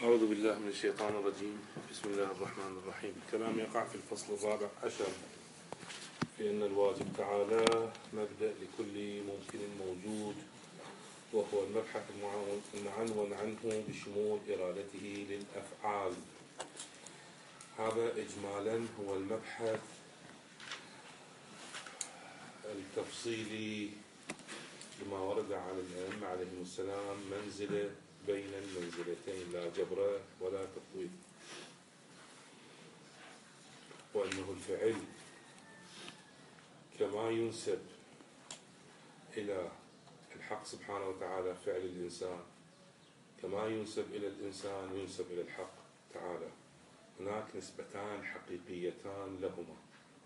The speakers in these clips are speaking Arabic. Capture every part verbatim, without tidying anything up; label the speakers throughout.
Speaker 1: أعوذ بالله من الشيطان الرجيم. بسم الله الرحمن الرحيم. الكلام يقع في الفصل الرابع عشر في أن الواجب تعالى مبدأ لكل ممكن موجود، وهو المبحث المعنون عنه بشمول إرادته للأفعال. هذا إجمالا هو المبحث التفصيلي لما ورد عن الأئمة عليهم السلام منزلة بين المنزلتين، لا جبر ولا تفويض، وأنه الفعل كما ينسب إلى الحق سبحانه وتعالى فعل الإنسان، كما ينسب إلى الإنسان ينسب إلى الحق تعالى. هناك نسبتان حقيقيتان لهما،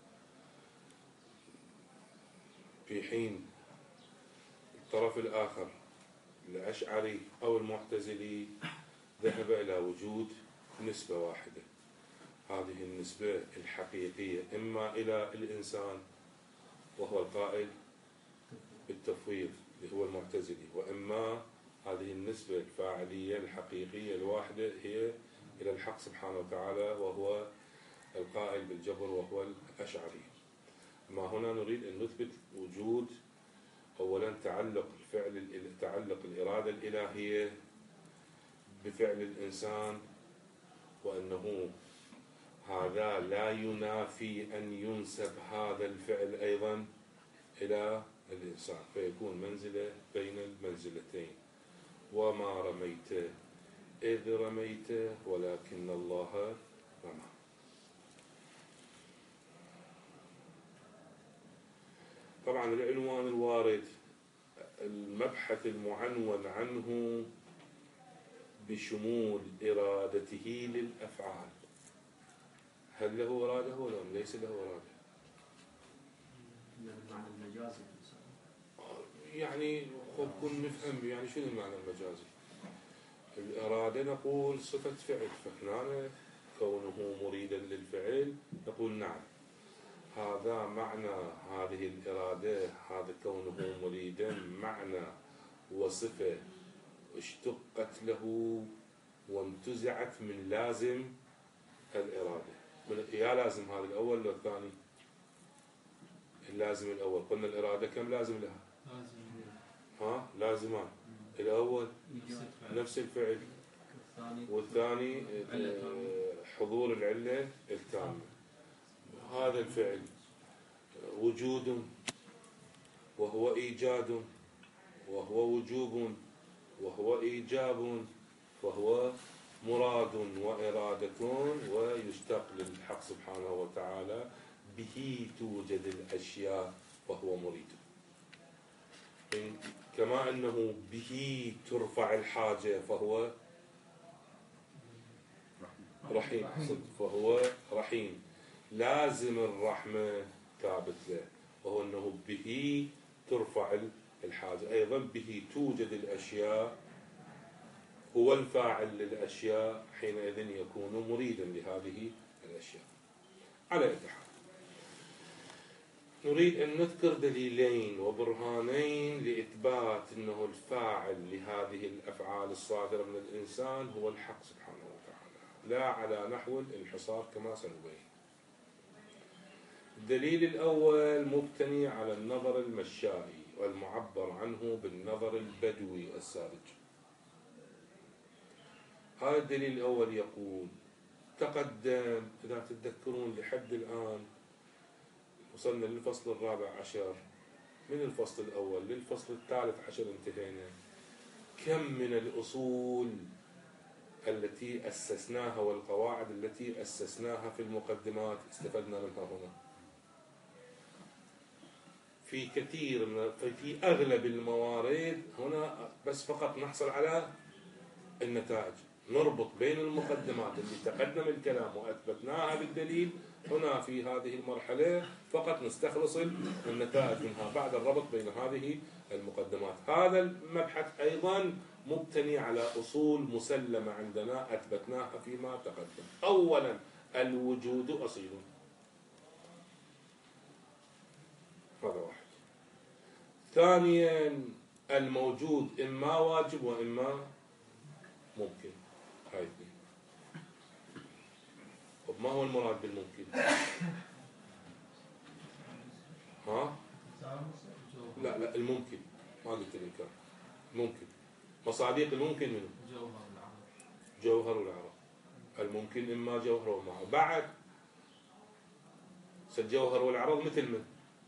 Speaker 1: في حين الطرف الآخر الأشعري أو المعتزلي ذهب إلى وجود نسبة واحدة. هذه النسبة الحقيقية إما إلى الإنسان وهو القائل بالتفويض اللي هو المعتزلي، وإما هذه النسبة الفاعلية الحقيقية الواحدة هي إلى الحق سبحانه وتعالى وهو القائل بالجبر وهو الأشعري. أما هنا نريد أن نثبت وجود أولا تعلق الفعل تعلق الإرادة الإلهية بفعل الإنسان، وأنه هذا لا ينافي أن ينسب هذا الفعل أيضا إلى الإنسان، فيكون منزلة بين المنزلتين. وما رميت إذ رميت ولكن الله رمى. طبعا العنوان الوارد المبحث المعنون عنه بشمول إرادته للأفعال، هل له إرادة ولا ليس له إرادة؟
Speaker 2: المعنى المجازي
Speaker 1: يعني خب كن نفهم يعني شنو المعنى المجازي. الإرادة نقول صفة فعل، فهنا كونه مريدا للفعل نقول نعم هذا معنى هذه الإرادة، هذا كونه مريدا معنى وصفة اشتقت له وانتزعت من لازم الإرادة. من يا لازم هذا الأول ولا الثاني؟ اللازم الأول. قلنا الإرادة كم لازم لها؟
Speaker 2: لازم.
Speaker 1: ها لازمان. الأول نفس الفعل، والثاني حضور العلة التامة. هذا الفعل وجود وهو إيجاد وهو وجوب وهو إيجاب وهو مراد وإرادة، ويشتق للحق سبحانه وتعالى به توجد الأشياء وهو مريد. كما أنه به ترفع الحاجة فهو رحيم، فهو رحيم. لازم الرحمة ثابت له، وهو أنه به ترفع الحاجة، أيضا به توجد الأشياء، هو الفاعل للأشياء، حينئذ يكون مريدا لهذه الأشياء. على أي حال نريد أن نذكر دليلين وبرهانين لإثبات أنه الفاعل لهذه الأفعال الصادرة من الإنسان هو الحق سبحانه وتعالى، لا على نحو الانحصار كما سنبين. الدليل الأول مبتني على النظر المشائي والمعبر عنه بالنظر البدوي الساذج. هذا الدليل الأول يقول تقدم، إذا تتذكرون لحد الآن وصلنا للفصل الرابع عشر، من الفصل الأول للفصل الثالث عشر انتهينا. كم من الأصول التي أسسناها والقواعد التي أسسناها في المقدمات استفدنا منها هنا. في كثير من في أغلب الموارد هنا بس فقط نحصل على النتائج، نربط بين المقدمات اللي تقدم الكلام وأثبتناها بالدليل، هنا في هذه المرحلة فقط نستخلص النتائج منها بعد الربط بين هذه المقدمات. هذا المبحث أيضا مبتني على أصول مسلمة عندنا أثبتناها فيما تقدم. أولا الوجود أصيل، هذا واحد. ثانيا الموجود إما واجب وإما ممكن، هاي اثنين. هو المراد بالممكن؟ ها؟ لا لا الممكن ما قلت الإمكان. ممكن مصادق الممكن منه جوهر والعرض. الممكن إما جوهر وإما عرض. بعد الجوهر والعرض مثل من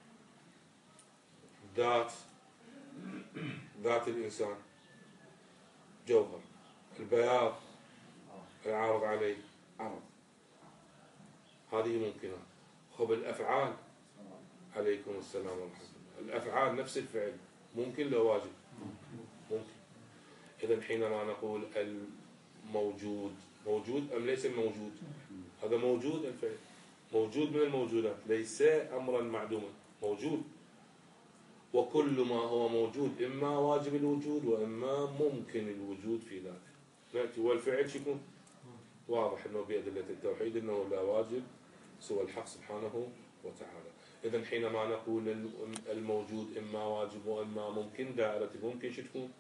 Speaker 1: ذات ذات الإنسان جوهر، البياض العارض عليه عرض، هذه ممكنات. خب الأفعال، عليكم السلام ورحمة الله، الأفعال نفس الفعل ممكن لو واجب؟ ممكن. إذا حينما نقول الموجود موجود أم ليس الموجود؟ هذا موجود، الفعل موجود من الموجودات، ليس أمرا معدوما، موجود. وكل ما هو موجود إما واجب الوجود وإما ممكن الوجود في ذاته. نأتي والفعل شيكون واضح أنه بأدلة التوحيد أنه لا واجب سوى الحق سبحانه وتعالى. إذن حينما نقول الموجود إما واجب وإما ممكن، دائرة الممكن شو تكون؟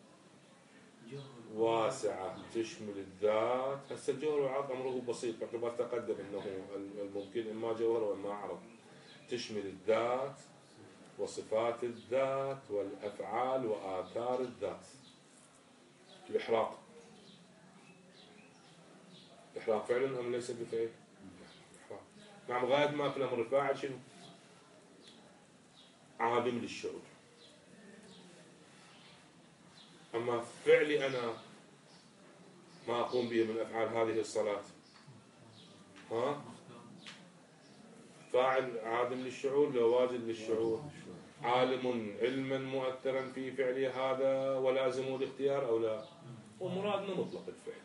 Speaker 1: واسعة تشمل الذات. هسه الجوهر والعرض أمره بسيط، باعتبار تقدم أنه الممكن إما جوهر وإما عرض، تشمل الذات وصفات الذات والأفعال وآثار الذات. الإحراق، الإحراق فعل أم ليس بفعل؟ نعم. غاية ما في الأمر الفاعل شنو؟ عادم للشعور. أما فعلي أنا ما أقوم به من أفعال هذه الصلاة، ها؟ فاعل عادم للشعور لو واجد للشعور، عالم علما مؤثرا في فعلي هذا ولازم الاختيار أو لا؟ ومرادنا مطلق الفعل.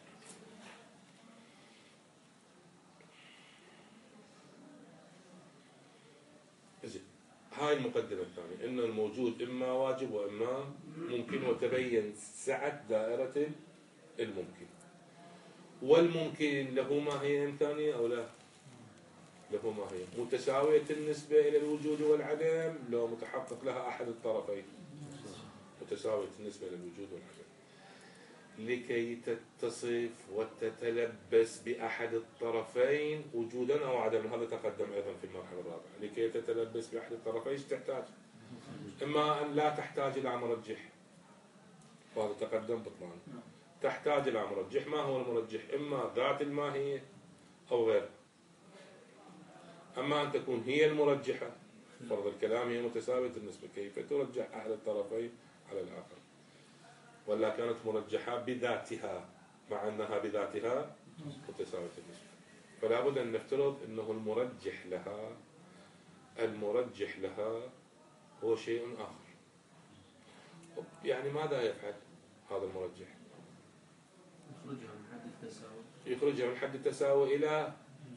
Speaker 1: هاي المقدمة الثانية، إن الموجود إما واجب وإما ممكن، وتبين سعة دائرة الممكن. والممكن له ماهية ثانية أو لا؟ له ماهية متساوية النسبة إلى الوجود والعدم، لو متحقق لها أحد الطرفين. متساوية النسبة إلى الوجود والعدم لكي تتصف وتتلبس بأحد الطرفين وجودا أو عدما. هذا تقدم أيضا في المرحلة الرابعة. لكي تتلبس بأحد الطرفين ايش تحتاج؟ إما أن لا تحتاج إلى مرجح، وهذا تقدم بطلان. تحتاج إلى مرجح. ما هو المرجح؟ إما ذات الماهية أو غيرها. أما أن تكون هي المرجحة، فرض الكلام هي متساوية النسبة، كيف ترجح أحد الطرفين على الآخر؟ ولا كانت مرجحة بذاتها مع أنها بذاتها متساوية النسبة. فلا بد أن نفترض أنه المرجح لها المرجح لها هو شيء آخر. يعني ماذا يفعل هذا المرجح؟
Speaker 2: يخرجها من حد التساوي
Speaker 1: يخرجها من حد التساوي إلى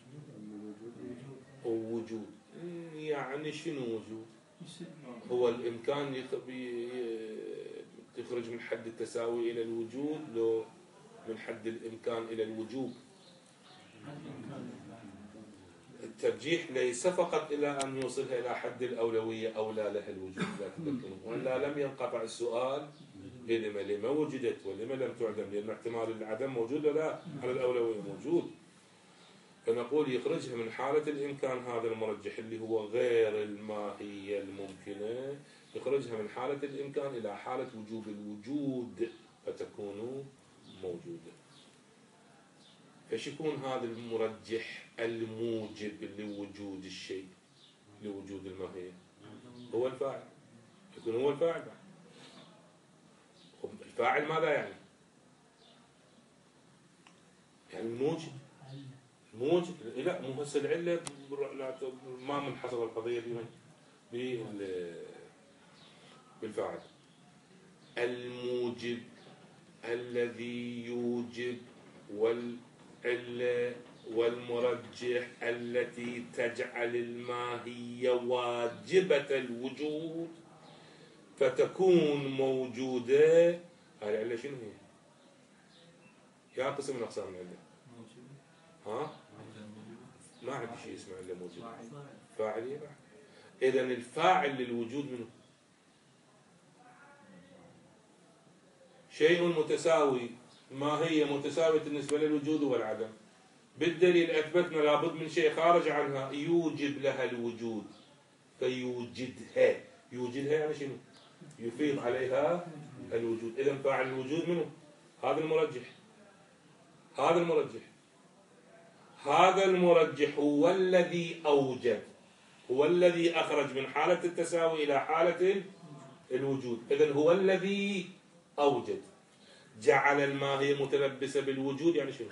Speaker 1: وجود. يعني شنو وجود؟ هو الإمكان يخرج من حد التساوي إلى الوجود، لو من حد الإمكان إلى الوجوب. الترجيح ليس فقط إلى أن يوصلها إلى حد الأولوية أو لا لها الوجود، لا تذكرون، ولا لم ينقطع السؤال لما لما وجدت ولما لم تعدم، لأن احتمال العدم موجود ولا على الأولوية موجود. فنقول يخرجها من حالة الإمكان هذا المرجح اللي هو غير الماهية الممكنة، يخرجها من حالة الإمكان إلى حالة وجوب الوجود فتكون موجودة. فش يكون هذا المرجح الموجب لوجود الشيء، لوجود الماهية؟ هو الفاعل. يكون هو الفاعل. الفاعل ماذا يعني؟ يعني الموجب. موجب لا مو هسه العله ما منحصر القضيه دي بالفاعل. الموجب الذي يوجب، والعله والمرجح التي تجعل الماهيه واجبه الوجود فتكون موجوده. هاي العله شنو هي؟ يا قسم من اقسام العله. ها؟ ما عندي شيء اسمه الا موجود. فاعل. اذا الفاعل للوجود منه شيء متساوي، ما هي متساوية بالنسبة للوجود والعدم. بالدليل أثبتنا لابد من شيء خارج عنها يوجب لها الوجود فيوجدها. يوجدها يعني شنو؟ يفيض عليها الوجود. إذا فاعل الوجود منه هذا المرجح. هذا المرجح هذا المرجح هو الذي أوجد، هو الذي أخرج من حالة التساوي إلى حالة الوجود. إذن هو الذي أوجد، جعل الماهية متلبسة بالوجود. يعني شنو؟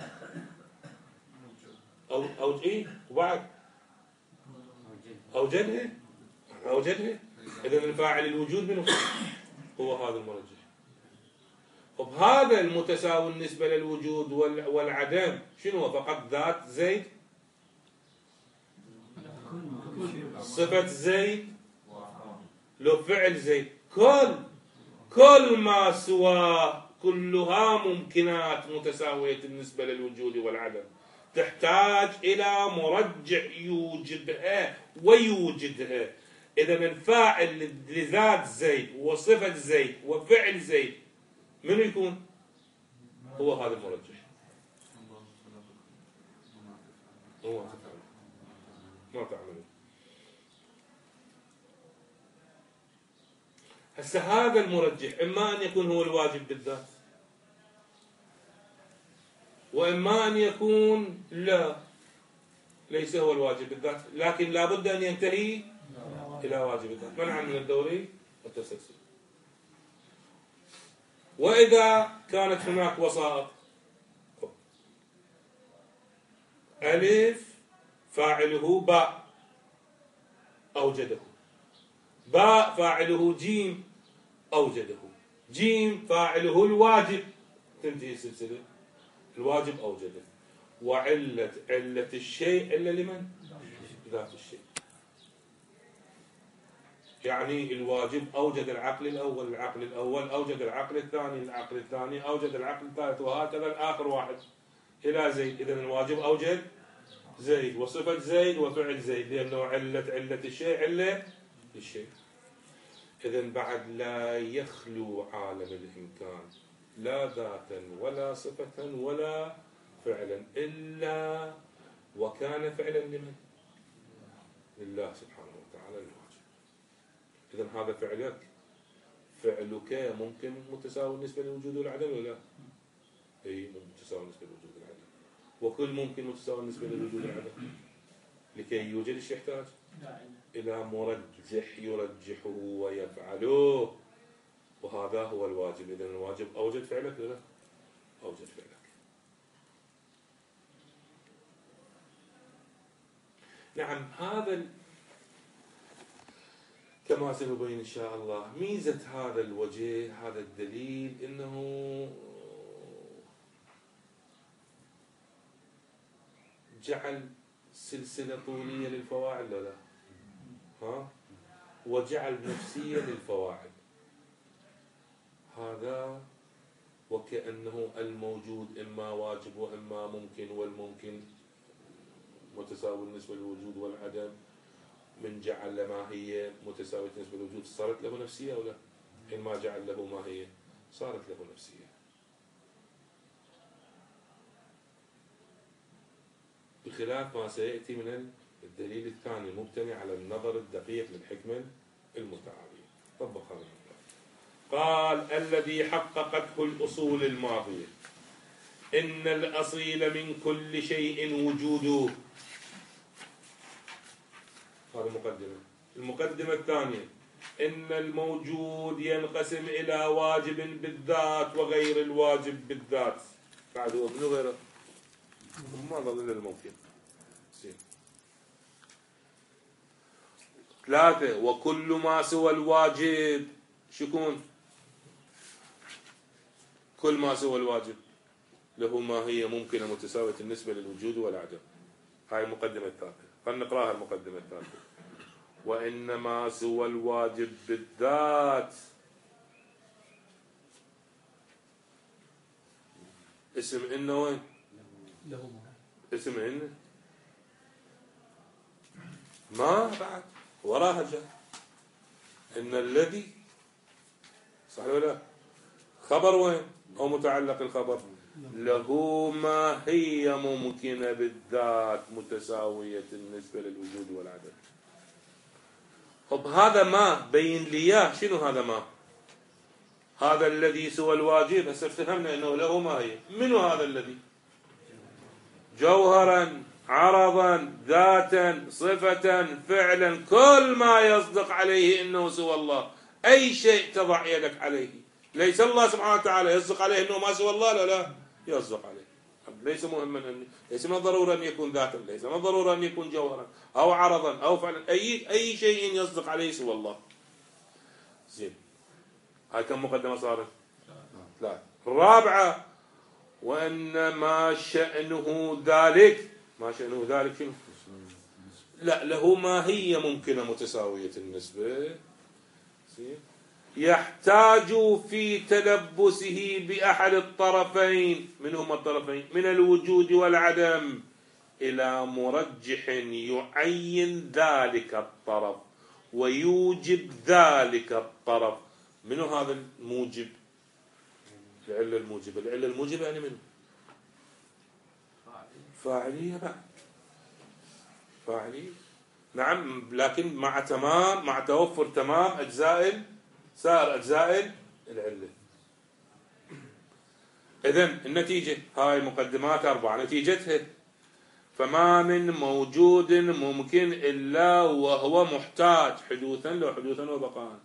Speaker 1: أو أو إيه وبعد أوجدها أوجدها. إذن الفاعل الوجود منه هو هذا المرجح. وبهذا المتساوي بالنسبة للوجود والعدم شنو هو؟ فقط ذات زيد، صفة زيد، لو فعل زيد، كل كل ما سواه كلها ممكنات متساوية بالنسبة للوجود والعدم، تحتاج إلى مرجح يوجبها ويوجدها. إذا الفاعل لذات زيد وصفة زيد وفعل زيد من يكون؟ هو هذا المرجح. هو ما تعمل. هسه هذا المرجح إما أن يكون هو الواجب بالذات، وإما أن يكون لا ليس هو الواجب بالذات، لكن لا بد أن ينتهي إلى واجب الذات منعا من الدوري والتسلسل. وإذا كانت هناك وسائط، ألف فاعله باء أوجده، باء فاعله جيم أوجده، جيم فاعله الواجب، تنتهي السلسلة، الواجب أوجده. وعلة علة الشيء إلا لمن؟ ذات الشيء. يعني الواجب أوجد العقل الأول، العقل الأول أوجد العقل الثاني، العقل الثاني أوجد العقل الثالث، وهكذا الآخر واحد إلى زيد. إذن الواجب أوجد زيد وصفة زيد وفعل زيد، لأنه علة علة الشيء علة الشيء. إذن بعد لا يخلو عالم الإمكان لا ذاتا ولا صفة ولا فعلا إلا وكان فعلا لمن؟ لله سبحانه وتعالى الواجب. إذن هذا فعلك، فعلك ممكن متساوي بالنسبة للوجود والعدم ولا لا؟ أي متساوي بالنسبة للوجود والعدم. وكل ممكن متساوي بالنسبة للوجود والعدم. لكي يوجد ايش يحتاج؟ إلى مرجح يرجحه ويفعله، وهذا هو الواجب. إذن الواجب أوجد فعلك ولا لا؟ أوجد فعلك. نعم، هذا كما سنبين إن شاء الله. ميزة هذا الوجه، هذا الدليل، إنه جعل سلسلة طولية للفواعل ولا لا؟ ها؟ وجعل نفسية للفواعل. هذا وكأنه الموجود إما واجب وإما ممكن، والممكن متساوي بالنسبة للوجود والعدم، من جعل ماهية متساوية بالنسبة للوجود صارت له نفسية أو لا؟ حين ما جعل له ماهية صارت له نفسية. بخلاف ما سيأتي من الدليل الثاني المبتني على النظر الدقيق للحكمة المتعالية. طبق هذا قال: الذي حققته الأصول الماضية إن الأصيل من كل شيء وجوده. هذا مقدمة. المقدمة الثانية: إن الموجود ينقسم إلى واجب بالذات وغير الواجب بالذات. بعد هو منو غيره؟ ما ظل إلا الممكن. ثلاثة: وكل ما سوى الواجب شكون؟ كل ما سوى الواجب له ماهية ممكنة متساوية بالنسبة للوجود والعدم. هاي المقدمة الثالثة. خلينا نقراها المقدمة الثالثة. وإنما سوى الواجب بالذات اسم إنه وين؟ اسم إنه ما بعد وراها جاء إن الذي صح ولا لا؟ خبر وين؟ أو متعلق الخبر له ماهية ممكنة بالذات متساوية النسبة للوجود والعدم. طب هذا ما بين لي إياه، شنو هذا ما؟ هذا الذي سوى الواجب. هسه افتهمنا انه له ماهية. منو هذا الذي؟ جوهرا، عرضا، ذاتا، صفة، فعلا، كل ما يصدق عليه انه سوى الله. اي شيء تضع يدك عليه ليس الله سبحانه وتعالى يصدق عليه انه ما سوى الله، لا لا يصدق عليه. ليس مهما أن ليس من الضرورة ان يكون ذاتا، ليس من الضرورة ان يكون جوهرا او عرضا او فعلا، اي اي شيء يصدق عليه سوى الله. زين، هاي كم مقدمة صارت؟ ثلاث. الرابعة، وأن ما شأنه ذلك. ما شأنه ذلك شنو؟ لا، له ماهية ممكنة متساوية النسبة، يحتاج في تلبسه بأحد الطرفين. من هما الطرفين؟ من الوجود والعدم، إلى مرجح يعين ذلك الطرف ويوجب ذلك الطرف. منو هذا الموجب؟ العلة الموجبة. العلة الموجبة يعني منو؟ فاعلية بعد. فاعلية، نعم، لكن مع تمام مع توفر تمام أجزاء سائر أجزاء العلة. إذن النتيجة هاي مقدمات أربعة. نتيجتها: فما من موجود ممكن إلا وهو محتاج حدوثا لو حدوثا وبقاء.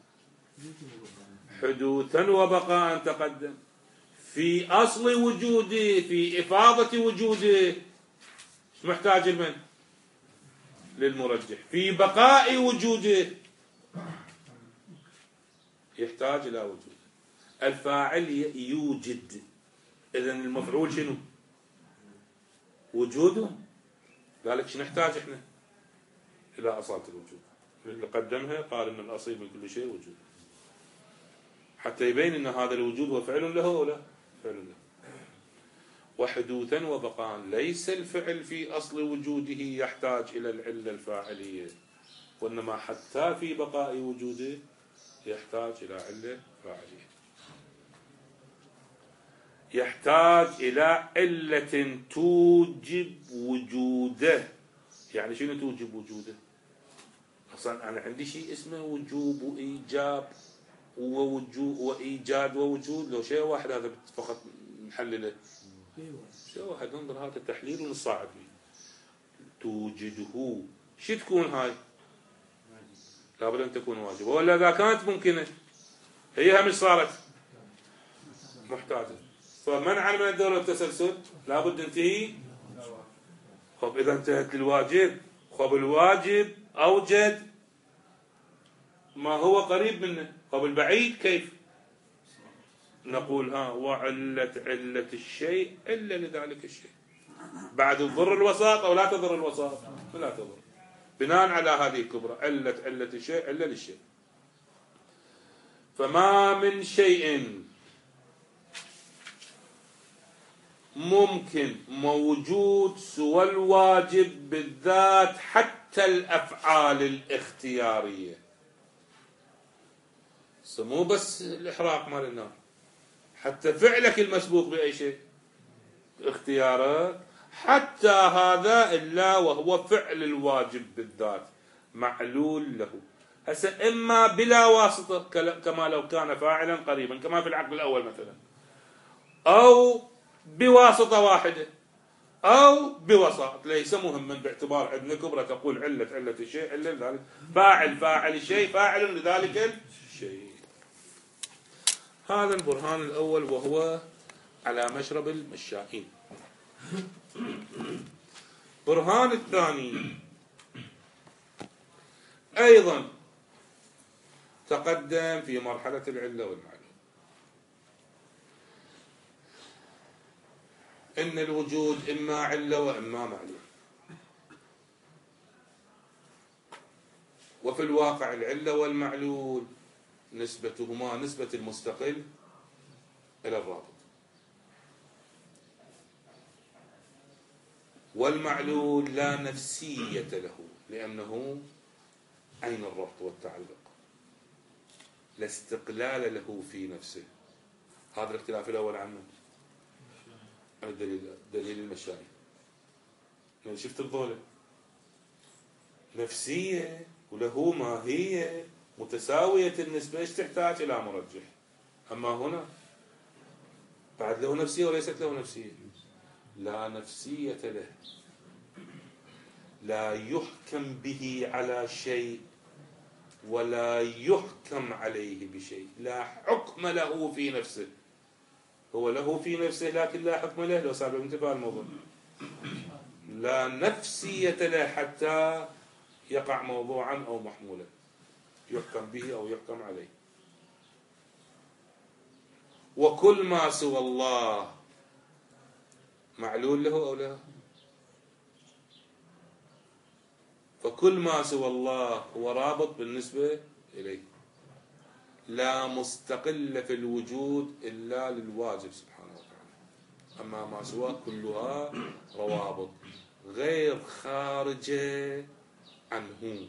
Speaker 1: حدوثا وبقاء تقدم. في أصل وجوده، في إفاضة وجوده، محتاج لمن؟ للمرجح. في بقاء وجوده يحتاج إلى وجود. الفاعل يوجد، إذن المفعول شنو؟ وجوده. ذلك شنو نحتاج إحنا؟ إلى أصالة الوجود. اللي قدمها قال إن الأصيل من كل شيء وجود، حتى يبين أن هذا الوجود هو فعل له ولا فعل له. وحدوثا وبقاء، ليس الفعل في أصل وجوده يحتاج إلى العلة الفاعلية، وإنما حتى في بقاء وجوده يحتاج إلى علة فاعلية. يحتاج إلى علة توجب وجوده. يعني شنو توجب وجوده؟ أصلا أنا عندي شيء اسمه وجوب وإيجاب ووجود وإيجاد ووجود. لو شيء واحد هذا فقط نحلله، شيء واحد ننظر هذا التحليل ونصعد به. توجده شو تكون هاي؟ لابد أن تكون واجبة، ولا إذا كانت ممكنة هي مش صارت محتاجة. فمنعا من الدور والتسلسل لابد انتهي. خب إذا انتهت للواجب، خب الواجب أوجد ما هو قريب منه. طب البعيد كيف؟ نقول ها وعلة علة الشيء إلا لذلك الشيء. بعد تضر الوساط أو لا تضر الوساط؟ لا تضر. بناء على هذه الكبرى، علة علة الشيء إلا للشيء. فما من شيء ممكن موجود سوى الواجب بالذات، حتى الأفعال الاختيارية. مو بس الإحراق مال النار، حتى فعلك المسبوق بأي شيء، اختيارات، حتى هذا إلا وهو فعل الواجب بالذات معلول له. هسه إما بلا واسطة كما لو كان فاعلا قريبا كما في العقل الأول مثلا، أو بواسطة واحدة، أو بوساط. ليس مهما باعتبار عندنا كبرى تقول علة علة الشيء إلا لذلك، فاعل فاعل الشيء فاعل لذلك الشيء. هذا البرهان الأول وهو على مشرب المشائين. برهان الثاني أيضا تقدم في مرحلة العلة والمعلوم، إن الوجود إما علة وإما معلوم. وفي الواقع العلة والمعلول نسبتهما نسبة المستقل إلى الرابط، والمعلول لا نفسية له لأنه عين الربط والتعلق، لا استقلال له في نفسه. هذا الاختلاف الأول عنه. هذا دليل دليل المشايخ. شفت الظلم نفسية وله ماهية متساوية النسبة، ايش تحتاج إلى مرجح؟ أما هنا بعد له نفسية وليست له نفسية، لا نفسية له، لا يحكم به على شيء ولا يحكم عليه بشيء، لا حكم له في نفسه، هو له في نفسه لكن لا حكم له. لو صار بانتباه الموضوع، لا نفسية له حتى يقع موضوعا أو محمولا يحكم به أو يحكم عليه. وكل ما سوى الله معلول له أو لا؟ فكل ما سوى الله هو رابط بالنسبة إليه، لا مستقل في الوجود إلا للواجب سبحانه وتعالى. أما ما سواه كلها روابط غير خارجة عنه،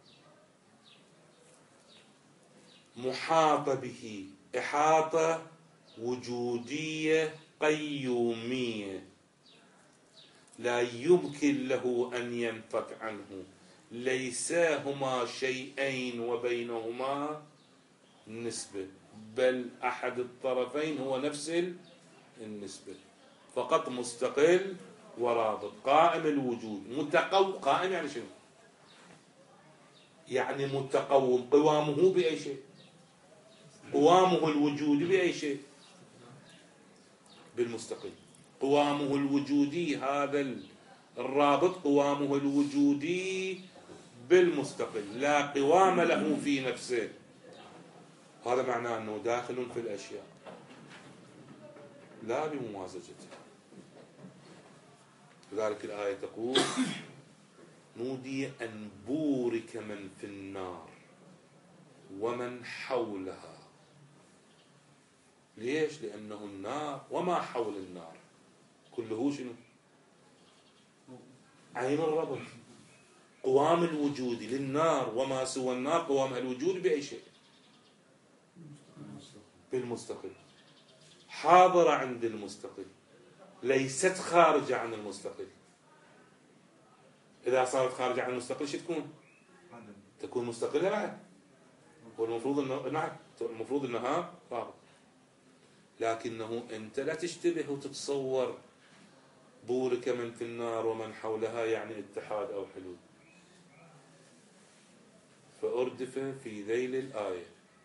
Speaker 1: محاطة به إحاطة وجودية قيومية، لا يمكن له أن ينفك عنه، ليس هما شيئين وبينهما نسبة، بل أحد الطرفين هو نفس النسبة، فقط مستقل ورابط، قائم الوجود، متقوم. قائم يعني شنو؟ يعني متقوم، قوامه بأي شيء؟ قوامه الوجودي بأي شيء؟ بالمستقل. قوامه الوجودي هذا الرابط، قوامه الوجودي بالمستقل، لا قوام له في نفسه. هذا معناه أنه داخل في الأشياء لا بممازجتها. لذلك الآية تقول: نودي أن بورك من في النار ومن حولها. ليش؟ لأنه النار وما حول النار كله شنو؟ عين الربط. قوام الوجود للنار وما سوى النار قوامها الوجود بأي شيء؟ بالمستقل، حاضرة عند المستقل، ليست خارجة عن المستقل. إذا صارت خارجة عن المستقل شو تكون؟ تكون مستقلة بعد. والمفروض إنه نعم المفروض إنها رابط، لكنه أنت لا تشتبه وتتصور بورك من في النار ومن حولها يعني اتحاد أو حلول. فأردف في ذيل الآية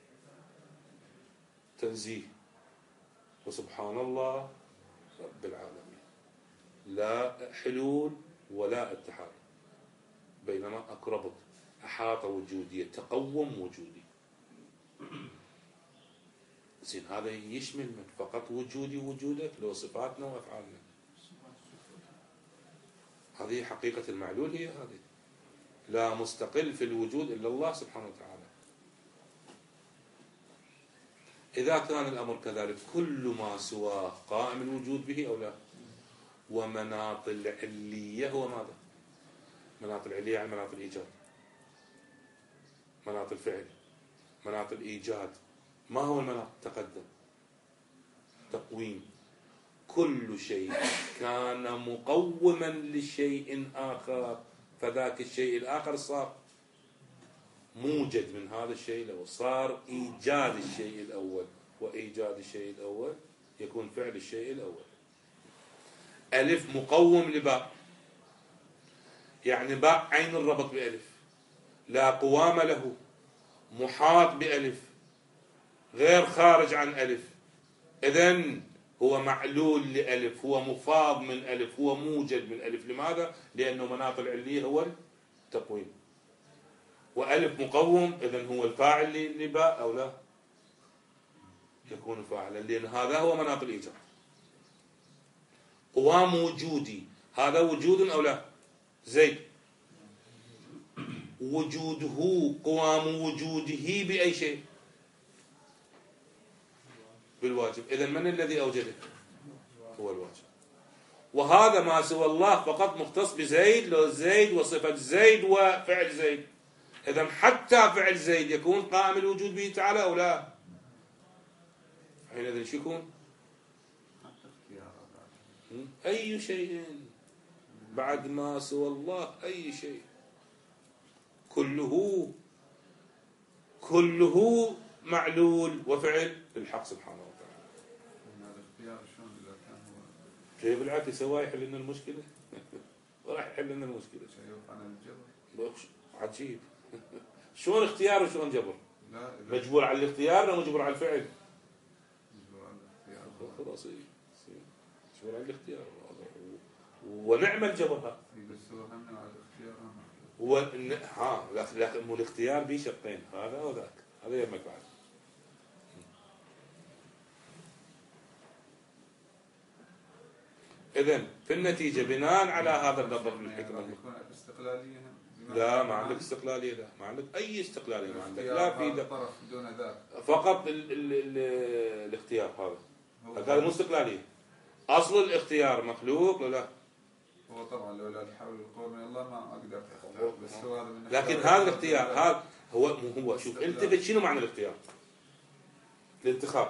Speaker 1: تنزيه وسبحان الله رب العالمين، لا حلول ولا اتحاد، بينما أقربط أحاط وجودية، تقوم وجودي. زين هذا يشمل من فقط وجودي وجودك، لو صفاتنا وأفعالنا. هذه حقيقة المعلول، هي هذه، لا مستقل في الوجود إلا الله سبحانه وتعالى. إذا كان الأمر كذلك كل ما سواه قائم الوجود به أو لا؟ ومناط العلية هو ماذا؟ مناط العلية يعني مناط الإيجاد، مناط الفعل، مناط الإيجاد. ما هو المناط؟ تقدم، تقويم. كل شيء كان مقوما لشيء آخر، فذاك الشيء الآخر صار موجد من هذا الشيء الأول، صار إيجاد الشيء الأول، وإيجاد الشيء الأول يكون فعل الشيء الأول. ألف مقوم لباء، يعني باء عين الربط بألف، لا قوام له، محاط بألف، غير خارج عن ألف، إذن هو معلول لألف، هو مفاض من ألف، هو موجد من ألف. لماذا؟ لأنه مناط العلية هو التقويم، وألف مقوم، إذن هو الفاعل لباء أو لا؟ يكون فاعلا، لأن هذا هو مناط الإيجاد. قوام وجودي، هذا وجود أو لا؟ زيد وجوده، قوام وجوده بأي شيء؟ بالواجب. إذن من الذي أوجده؟ هو الواجب. وهذا ما سوى الله فقط مختص بزيد، لو زيد وصفة زيد وفعل زيد. إذن حتى فعل زيد يكون قائم الوجود به تعالى أو لا؟ حينئذ شو يكون؟ أي شيء بعد ما سوى الله، أي شيء كله كله معلول وفعل للحق سبحانه وتعالى. كيف بالعكس هو يحل لنا المشكلة؟ وراح يحل لنا المشكلة. عجيب. شلون اختيار وشلون جبر؟ مجبور على الاختيار ولا مجبور على الفعل؟ مجبور على الاختيار. خلاص مجبور على الاختيار. ونعم الجبر هذا. هو ها لكن مو الاختيار به شقين، هذا وذاك، هذا يهمك بعد. إذن في النتيجة بناء على هذا النظر من الحكمة. لا ما عندك استقلالية، لا ما عندك أي استقلالية، ما عندك لا في طرف دون ذاك، فقط ال ال ال الاختيار هذا هذا مو استقلالية. أصل الاختيار مخلوق ولا؟
Speaker 3: هو طبعا لولا الحول والقوة من الله ما أقدر أختار، بس هو هذا من
Speaker 1: لكن هذا الاختيار هذا هو هو شوف أنت شنو معنى الاختيار؟ الانتخاب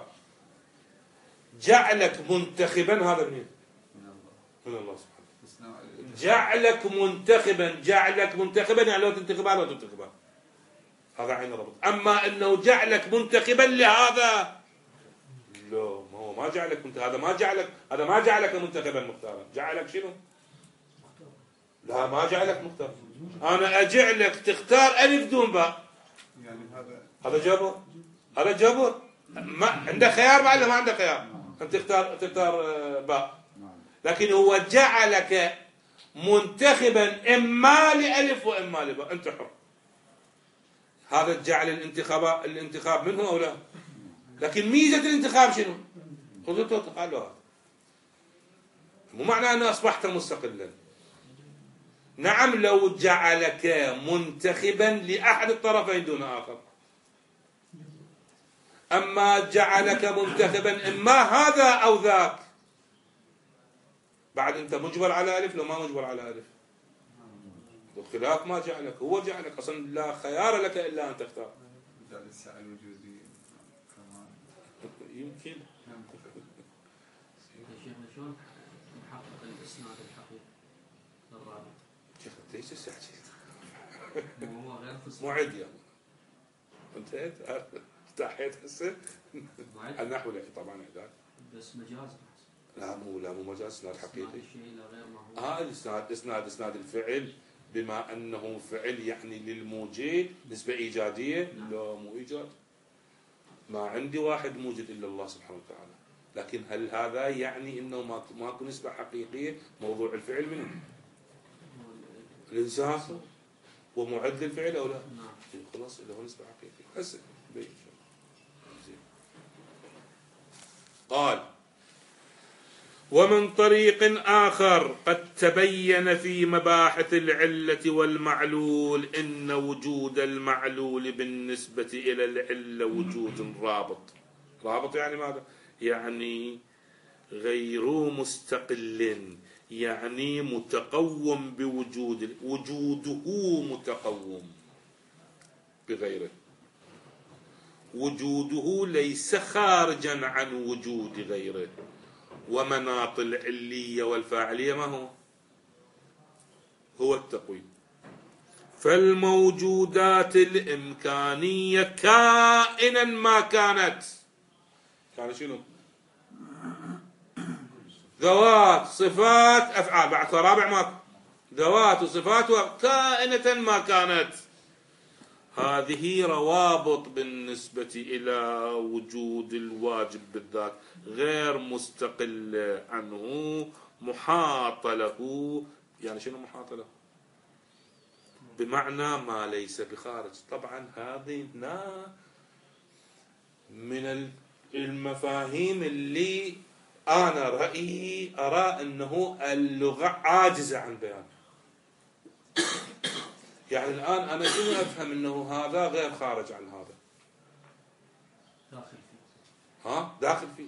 Speaker 1: جعلك منتخبا، هذا منين؟ من الله، من الله سبحانه. جعلك منتخبا، جعلك منتخبا يعني لو تنتخبها لو تنتخبها، هذا عين ربط. أما أنه جعلك منتخبا لهذا، لا ما هو ما جعلك منتخب، هذا ما جعلك هذا ما جعلك منتخبا مختارا، جعلك شنو؟ لا ما جعلك مختار. أنا أجعلك تختار ألف دون باء، يعني هذا هذا جبر، هذا جبر. ما عندك خيار بعد ما عندك خيار، أنت تختار تختار باء، لكن هو جعلك منتخبا إما لألف وإما لباء، أنت حر. هذا جعل الانتخاب الانتخاب منه أو لا؟ لكن ميزة الانتخاب شنو؟ خذته قالوا هذا مو معناه أنه أصبحت مستقلا. نعم لو جعلك منتخبا لأحد الطرفين دون آخر، أما جعلك منتخبا إما هذا أو ذاك، بعد أنت مجبر على ألف لو ما مجبر على ألف. الخلاف ما جعلك، هو جعلك أصلا لا خيار لك إلا أن تختار. يمكن
Speaker 2: شلون نحقق الإسناد الحقيقي للرابط؟
Speaker 1: ليش تستحكي؟
Speaker 2: هو غير
Speaker 1: مو عندي يعني. انتهيت؟ استحيت هسه؟ النحو لا طبعا عداد.
Speaker 2: بس مجاز.
Speaker 1: لا مو لا مو مجاز، اسناد حقيقي.
Speaker 2: الشيء لا غير ما هو.
Speaker 1: اه الاسناد اسناد اسناد الفعل بما انه فعل يعني للموجد نسبة ايجادية. نعم. لا مو ايجاد. ما عندي واحد موجد الا الله سبحانه وتعالى. لكن هل هذا يعني انه ما ماكو نسبة حقيقية؟ موضوع الفعل منه؟ الإنسان ومعد للفعل أو لا؟ نعم. خلاص إذا هو نسبة حقيقية هسه بين قال ومن طريق آخر قد تبين في مباحث العلة والمعلول إن وجود المعلول بالنسبة إلى العلة وجود رابط. رابط يعني ماذا؟ يعني غير مستقل، يعني متقوم بوجود، وجوده متقوم بغيره، وجوده ليس خارجا عن وجود غيره. ومناط العلية والفاعلية ما هو؟ هو التقويم. فالموجودات الإمكانية كائنا ما كانت، كان شنو؟ ذوات صفات أفعال، بعد رابع ما ذوات وصفات كائنة ما كانت. هذه روابط بالنسبة إلى وجود الواجب بالذات، غير مستقل عنه، محاط له. يعني شنو محاط له؟ بمعنى ما ليس بخارج. طبعا هذه من المفاهيم اللي أنا رأيي أرى أنه اللغة عاجزة عن بيان. يعني الآن أنا شنو أفهم أنه هذا غير خارج عن هذا؟
Speaker 2: داخل فيه.
Speaker 1: ها؟ داخل فيه.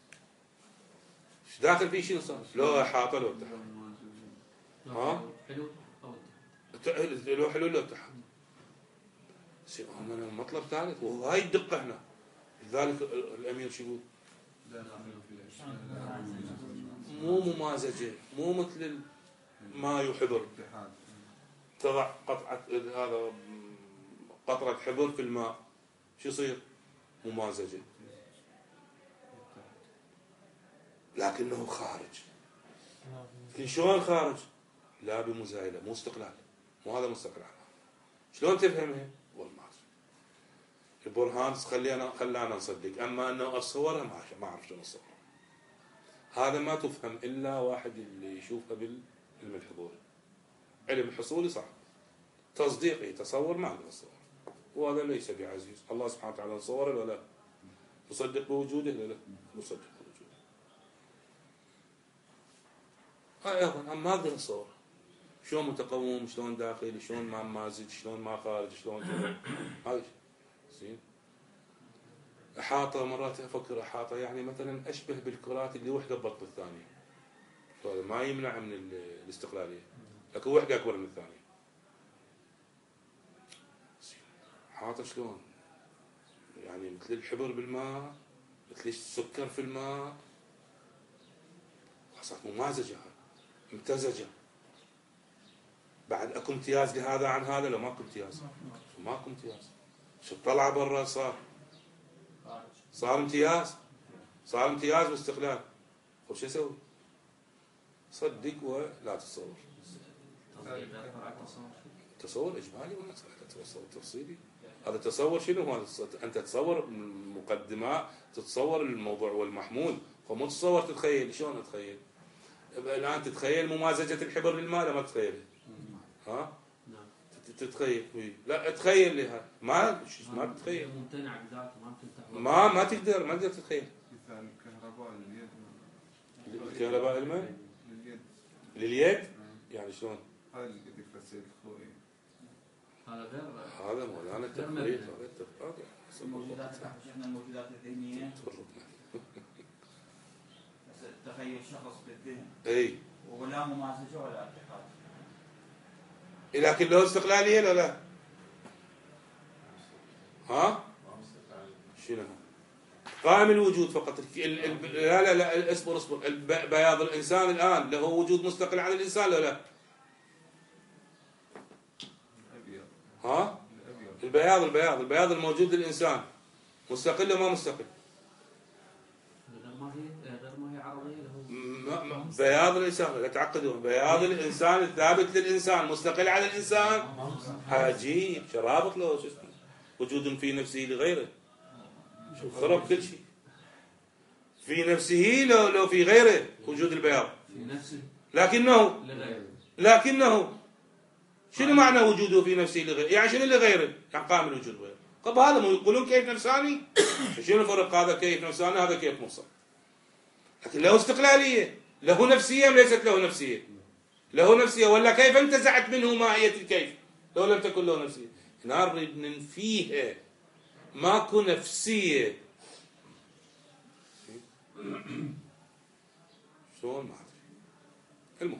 Speaker 1: داخل فيه شنو صار؟ لو إحاطة لو اتحاد. ها؟
Speaker 2: حلو أو
Speaker 1: اتحاد. لو حلو لو اتحاد. أنا مطلب ثالث وهاي الدقة هنا. لذلك الأمير شو يقول؟ مو ممازجة، مو مثل ما يحبر. تضع قطعة هذا قطرة حبر في الماء شو يصير؟ ممازجة، لكنه خارج. لكن شلون خارج؟ لا بمزايلة، مو استقلال، مو هذا مستقلال. شلون تفهمها؟ والله ما أعرف. البرهان خلينا خلانا نصدق، اما انه اتصورها ما ما اعرف شلون اتصور. هذا ما تفهم الا واحد اللي يشوفها بالعلم الحضوري. علم حصولي صعب، تصديقي تصور ما اقدر اتصور، وهذا ليس بعزيز. الله سبحانه وتعالى نصوره ولا لا؟ نصدق بوجوده ولا لا؟ نصدق بوجوده. هاي ايضا اما ما اقدر اتصور شلون متقوم، شلون داخلي، شلون ما مازج، شلون ما خارج، شلون كذا. هاي زين. احاطه مرات افكر احاطه يعني مثلا اشبه بالكرات اللي وحده ببطن الثانيه، فهذا ما يمنع من الاستقلاليه، لكن وحده اكبر من الثانيه. احاطه شلون؟ يعني مثل الحبر بالماء، مثل السكر في الماء، صارت ممازجه، امتزجه. بعد اكو امتياز لهذا عن هذا؟ لو ماكو امتياز، ماكو امتياز. شو طلع برا صار؟ صار امتياز، صار امتياز واستقلال. طيب شو اسوي؟ صدق ولا تصور. تصور اجمالي ولا تصور تفصيلي؟ هذا تصور شنو؟ هذا انت تصور مقدمات، تتصور الموضوع والمحمول، فمو تصور تتخيل. شلون اتخيل؟ الان تتخيل ممازجه الحبر بالماء، ما تتخيل؟ ها؟ تتخيل؟ لا تخيل لها، ما ما تتخيل،
Speaker 2: ممتنع بذاته، ما بتفتح،
Speaker 1: ما ما تقدر ما تقدر تتخيل.
Speaker 3: مثال الكهرباء لليد.
Speaker 1: الكهرباء الماء لليد. لليد يعني شلون؟
Speaker 3: هاي اللي يدك غسيل خوي.
Speaker 2: هذا غير
Speaker 1: هذا مولانا التفريط، هذا التفريط.
Speaker 4: الموجودات احنا الموجودات الذهنيه. تخيل شخص بالذهن.
Speaker 1: اي.
Speaker 4: ولا ممازجه ولا اتحاد.
Speaker 1: لكن له استقلاليه ولا لا؟ ها؟ شنو؟ قائم الوجود فقط. ال ال لا لا لا اصبر اصبر. بياض الانسان الان له وجود مستقل عن الانسان ولا لا؟ ها؟ البياض البياض البياض الموجود للانسان مستقل وما مستقل؟
Speaker 2: ما هي غير ما هي عرضيه له.
Speaker 1: بياض الانسان لا تعقدون، بياض الانسان الثابت للانسان مستقل عن الانسان. عجيب، شرابط له شو اسمه؟ وجود في نفسه لغيره. شو خرب كل شيء. في نفسه لو لو في غيره وجود البياض.
Speaker 2: في نفسه.
Speaker 1: لكنه
Speaker 2: لغيره.
Speaker 1: لكنه شنو معنى وجوده في نفسه لغيره؟ يعني شنو لغيره؟ يعني قائم الوجود غيره. طب هذا مو يقولون كيف نفساني؟ شنو الفرق؟ هذا كيف نفساني، هذا كيف مفصل. لكن له استقلاليه، له نفسيه ام ليست له نفسيه؟ له نفسيه، ولا كيف انتزعت منه ماهيه الكيف لو لم تكن له نفسيه؟ هنا نريد ننفيها، ماكو نفسيه. شلون ما ادري. المهم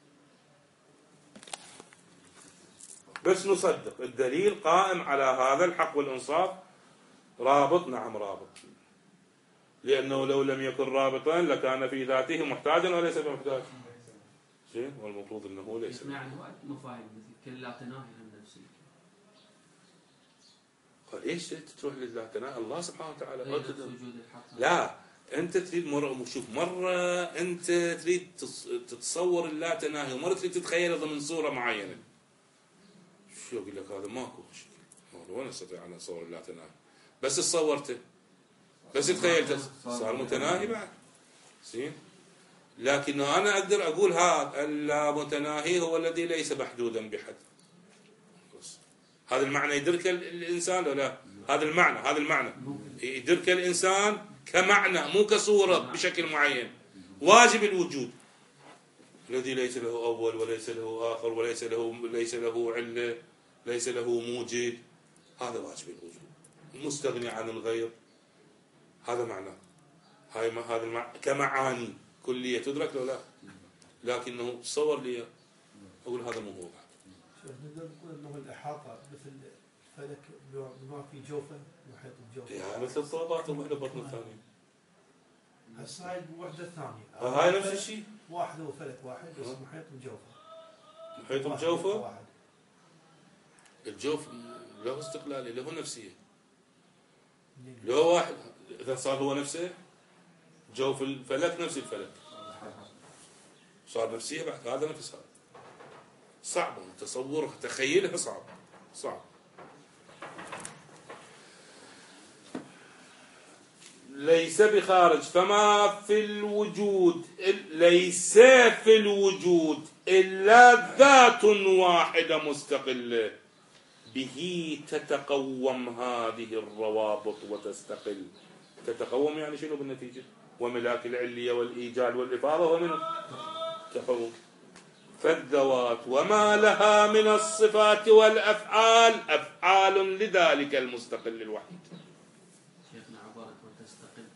Speaker 1: بس نصدق الدليل قائم على هذا الحق والانصاف. رابط، نعم رابط، لانه لو لم يكن رابطا لكان في ذاته محتاجا وليس بمحتاج. زين، والمفروض انه ليس.
Speaker 2: يعني مفاهيم مثل كل لا تناهي عن نفسه.
Speaker 1: ليش تروح لله تناهي؟ الله سبحانه وتعالى
Speaker 2: وجود الحق.
Speaker 1: لا، انت تريد مره، شوف، مره انت تريد تتصور اللا تناهي، ومره تريد تتخيله ضمن صوره معينه. شو اقول لك؟ هذا ماكو مشكله، وين استطيع ان اتصور اللا تناهي؟ بس تصورته، بس تخيلته، صار متناهي بعد. زين، لكن انا اقدر اقول هذا اللامتناهي هو الذي ليس محدودا بحد. هذا المعنى يدرك الانسان ولا لا؟ هذا المعنى هذا المعنى يدرك الانسان كمعنى، مو كصوره بشكل معين. واجب الوجود الذي ليس له اول وليس له اخر وليس له ليس له عله، ليس له موجد، هذا واجب الوجود. المستغني عن الغير، هذا معناه. هاي ما هذا المعنى كمعاني كليه تدرك لو لا؟ لكنه تصور لي اقول هذا مو هو.
Speaker 5: نقدر نقول انه الاحاطه مثل الفلك بما في جوفه، محيط بجوفه.
Speaker 1: يعني مثل الطلبات ومحل بطن الثاني.
Speaker 5: هسه هاي الوحده الثانيه.
Speaker 1: هاي نفس الشيء.
Speaker 5: واحد هو فلك واحد بس محيط بجوفه.
Speaker 1: محيط
Speaker 5: واحد
Speaker 1: بجوفه.
Speaker 5: واحد.
Speaker 1: الجوف له استقلالي، له نفسيه. له واحد اذا صار هو نفسه جوف الفلك نفس الفلك. صار نفسيه بعد هذا نفس هذا. صعب تصورها تخيلها صعب صعب. ليس بخارج، فما في الوجود ليس في الوجود إلا ذات واحدة مستقلة به تتقوم هذه الروابط وتستقل. تتقوم يعني شنو بالنتيجة؟ وملاك العلية والإيجاد والإفاضة ومن تقوم. فالذوات وما لها من الصفات والأفعال أفعال لذلك المستقل الوحيد.
Speaker 2: شيخنا عبارة وتستقل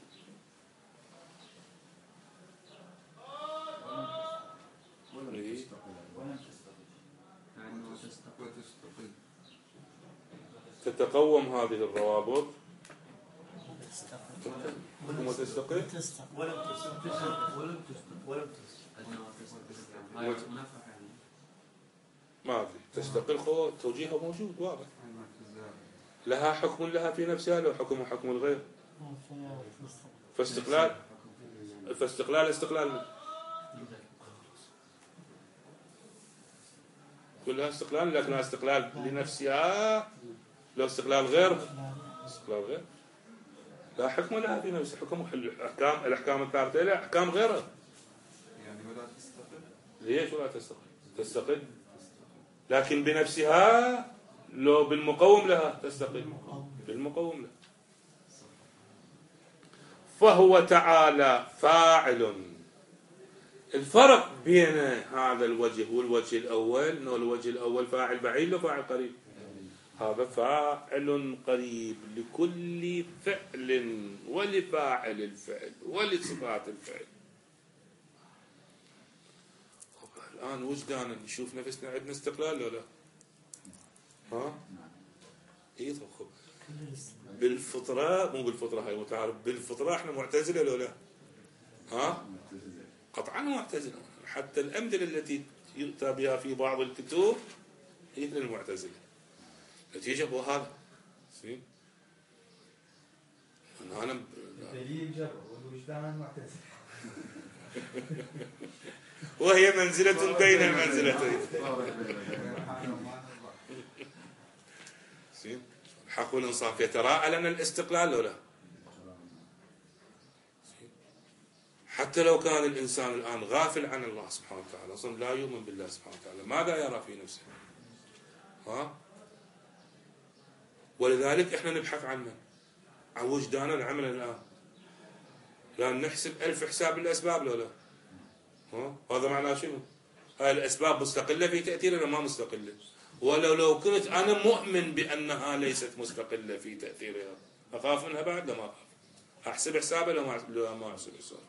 Speaker 3: ولم
Speaker 1: إيه.
Speaker 3: تستقل
Speaker 4: ولم تستقل.
Speaker 2: يعني وتستقل
Speaker 3: وتستقل.
Speaker 1: تتقوم هذه الروابط وتستقل
Speaker 5: ولم تستقل.
Speaker 2: ولم تستقل
Speaker 5: ولم تستقل. ولم تستقل.
Speaker 2: أنها تستقل. هاي منافع يعني.
Speaker 1: ما في تستقل خو توجيهها موجود واضح.
Speaker 3: أيوة، تزال.
Speaker 1: لها حكم لها في نفسها لو حكم حكم الغير. فاستقلال فاستقلال استقلال كلها استقلال، لكنها استقلال لنفسها. لو استقلال غير استقلال غير لا حكم لها في نفسها. حكم الاحكام الاحكام الثابته لها احكام غيرها.
Speaker 3: يعني ولا تستقل.
Speaker 1: ليش ولا تستقل؟ تستقل لكن بنفسها. لو بالمقوم لها تستقل بالمقوم لها. فهو تعالى فاعل. الفرق بين هذا الوجه والوجه الأول أنه الوجه الأول فاعل بعيد وفاعل قريب. هذا فاعل قريب لكل فعل ولفاعل الفعل ولصفات الفعل. الآن وجدانا نشوف نفسنا عندنا استقلال ولا لا؟ ها؟ اي طب بالفطرة، مو بالفطرة هاي متعارف، بالفطرة احنا معتزلة لو لا؟ ها؟ قطعا معتزلة. حتى الأمثلة التي يؤتى بها في بعض الكتب هي للمعتزلة. نتيجة هو هذا. زين؟ أنا
Speaker 6: الدليل جر والوجدان معتزل.
Speaker 1: وهي منزلة بين المنزلتين. زين؟ الحق والإنصاف يتراءى لنا الاستقلال ولا؟ حتى لو كان الإنسان الآن غافل عن الله سبحانه وتعالى، أصلا لا يؤمن بالله سبحانه وتعالى، ماذا يرى في نفسه؟ ها؟ ولذلك إحنا نبحث عنه، عن وجدان العمل الآن. لأن نحسب ألف حساب للأسباب لو لا؟ ها؟ هذا معناه شنو؟ هاي الأسباب مستقلة في تأثيرها ما مستقلة. ولو لو كنت أنا مؤمن بأنها ليست مستقلة في تأثيرها أخاف منها بعد؟ لا ما أخاف. أحسب حسابها لو ما أحسب حسابها.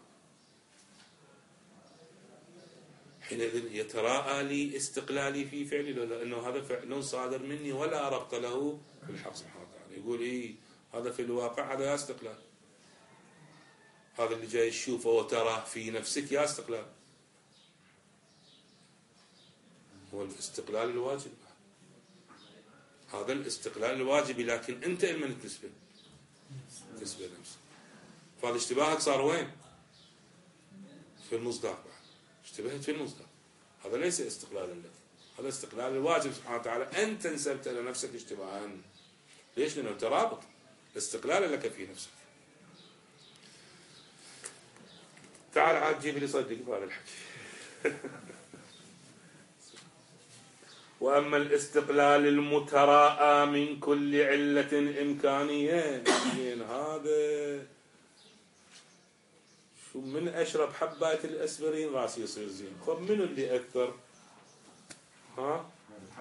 Speaker 1: حينئذ يتراءى لي استقلالي في فعلي لأنه هذا فعل صادر مني ولا ربط له بالحق سبحانه وتعالى. يقول إيه هذا في الواقع هذا يا استقلال. هذا اللي جاي تشوفه وتراه في نفسك يا استقلال. هو الاستقلال الواجب. هذا الاستقلال الواجبي، لكن أنت من تسبه تسبه نفسك. فهذا اشتباهك صار وين؟ في المصداق بعد. اشتبهت في المصداق. هذا ليس استقلالا لك، هذا استقلال الواجب سبحانه وتعالى. أنت انسبت لنفسك اشتباها. ليش؟ لأنه ترابط استقلالا لك في نفسك. تعال عاد جيب لي صدق بهذا الحكي. وأما الاستقلال المتراءى من كل علة إمكانية، هذا شو من أشرب حبات الأسبرين راسي يصير زين. خب منو اللي أكثر؟ ها؟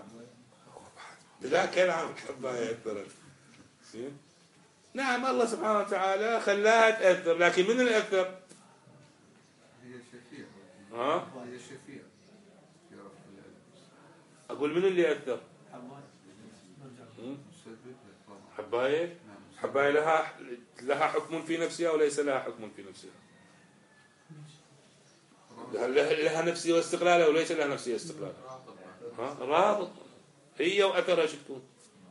Speaker 1: لا كلام حباية أكثر. زين؟ نعم الله سبحانه وتعالى خلاها تأثر، لكن من اللي أكثر؟
Speaker 3: هي شفيع.
Speaker 1: ها؟
Speaker 3: هي شفيع.
Speaker 1: أقول من اللي أكثر؟ حباية. حباية لها لها حكم في نفسها وليس لها حكم في نفسها. هل لها نفسية واستقلال أو ليس لها نفسية واستقلال؟ ها رابط هي وأثرها شو تكون؟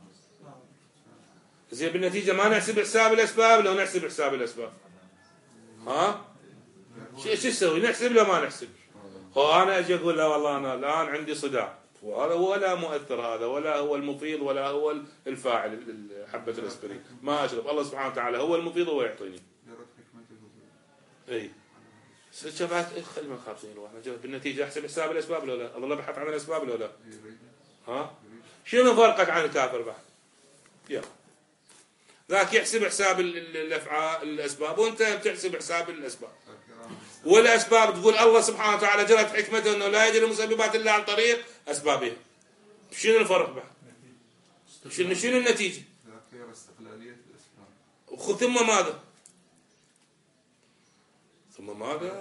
Speaker 1: زين بالنتيجة ما نحسب حساب الأسباب لو نحسب حساب الأسباب. ها؟ شو شو نسوي؟ نحسب لو ما نحسب؟ هو أنا أجي أقول لا والله أنا الآن عندي صداع وهذا ولا مؤثر هذا ولا هو المفيض ولا هو الفاعل حبة الأسبرين ما أشرب الله سبحانه وتعالى هو المفيض وهو يعطيني. أي شبعت خلي ما خابسين واحنا بالنتيجة أحسب حساب الأسباب لو لا؟ الله بحث عن الأسباب لو لا؟ ها؟ شنو فرقك عن الكافر بعد؟ يلا ذاك يحسب حساب الأفعال الأسباب وأنت بتحسب حساب الأسباب. والأسباب تقول الله سبحانه وتعالى جرت حكمته أنه لا يجري المسببات إلا عن طريق أسبابها. شنو الفرق بعد؟ شنو شنو النتيجة؟ ثم ماذا؟ ثم ماذا؟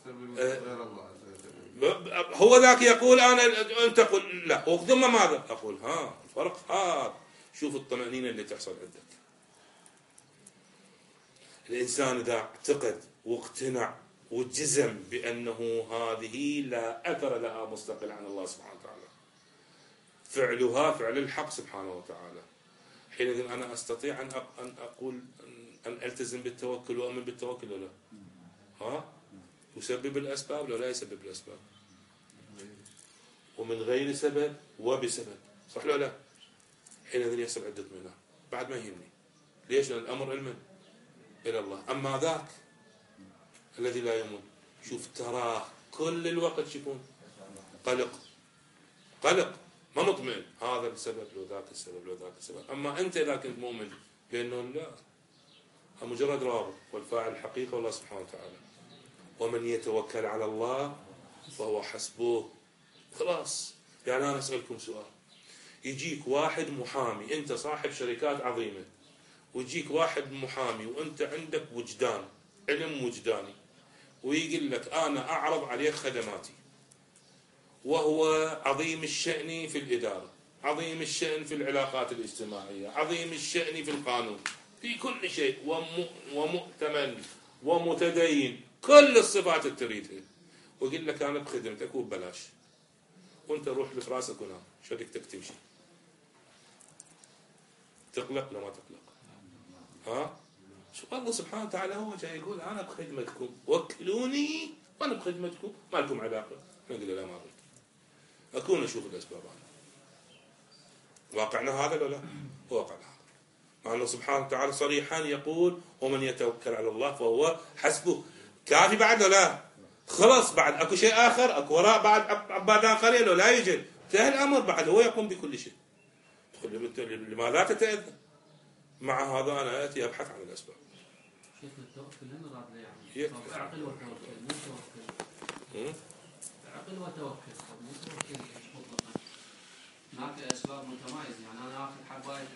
Speaker 1: هو ذاك يقول أنا أنت تقول لا ثم ماذا؟ أقول ها الفرق هذا. شوف الطمأنينة اللي تحصل عندك. الإنسان إذا اعتقد واقتنع وجزم بأنه هذه لا أثر لها مستقل عن الله سبحانه وتعالى فعلها فعل الحق سبحانه وتعالى حينئذ أنا أستطيع أن أن أقول أن ألتزم بالتوكل وأؤمن بالتوكل ولا ها يسبب الأسباب ولا لا يسبب الأسباب ومن غير سبب وبسبب صح ولا لا حينئذ يحصل عدة منها بعد ما يهمني ليش لأن الأمر علما إلى الله. أما ذاك الذي لا يؤمن شوف تراه كل الوقت شيكون قلق قلق ما مطمئن هذا السبب لو ذاك السبب لو ذاك السبب. أما أنت إذا كنت مؤمن بأنه لا مجرد رابط والفاعل الحقيقة والله سبحانه وتعالى ومن يتوكل على الله فهو حسبه خلاص. يعني أنا أسألكم سؤال يجيك واحد محامي أنت صاحب شركات عظيمة ويجيك واحد محامي وأنت عندك وجدان علم وجداني ويقول لك أنا أعرض عليك خدماتي وهو عظيم الشأن في الإدارة عظيم الشأن في العلاقات الاجتماعية عظيم الشأن في القانون في كل شيء ومؤتمن ومتدين كل الصفات اللي تريدها ويقول لك أنا بخدمتك وببلاش وأنت روح لك راسك ونام شركتك تمشي تقلق لا ما تقلق ها شوف الله سبحانه وتعالى هو جاي يقول أنا بخدمتكم وكلوني وأنا بخدمتكم ما لكم علاقة نقول لا ما أريد أكون أشوف الأسباب هذا واقعنا هذا ولا لا واقعنا هذا مع الله سبحانه وتعالى صريحا يقول ومن يتوكل على الله فهو حسبه كافي بعد لا خلاص بعد أكو شيء آخر أكو وراء بعد عبادان قليل ولا يوجد انتهى الأمر بعد هو يقوم بكل شيء. لماذا تتأذى؟ مع هذا أنا آتي أبحث عن الأسباب.
Speaker 2: شيخ التوكل هنا راد يعني عقل وتوكل مو توكل عقل وتوكل